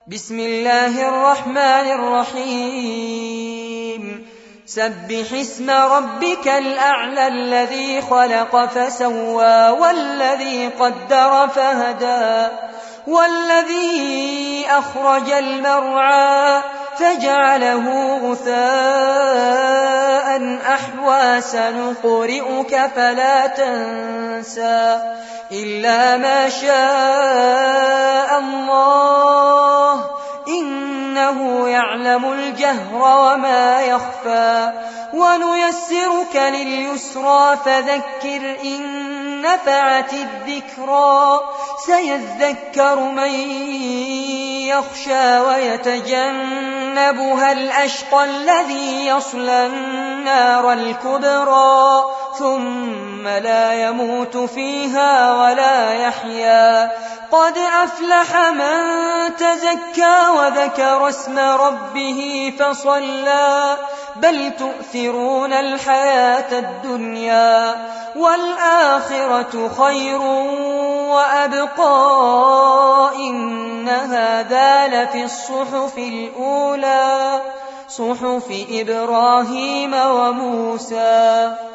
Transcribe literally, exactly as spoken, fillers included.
بسم الله الرحمن الرحيم سبح اسم ربك الأعلى الذي خلق فسوى والذي قدر فهدى والذي أخرج المرعى فجعله غثاء أحوى سنقرئك فلا تنسى إلا ما شاء الله إنه يعلم الجهر وما يخفى ونيسرك لليسرى فذكر إن نفعت الذكرى سيذكر من يخشى ويتجنبها الأشقى الذي يصلى النار الكبرى ثم لا يموت فيها ولا يحيا قد أفلح من تزكى وذكر اسم ربه فصلى بل تؤثرون الحياة الدنيا والآخرة خير وأبقى إن هذا لفي الصحف الأولى صحف إبراهيم وموسى.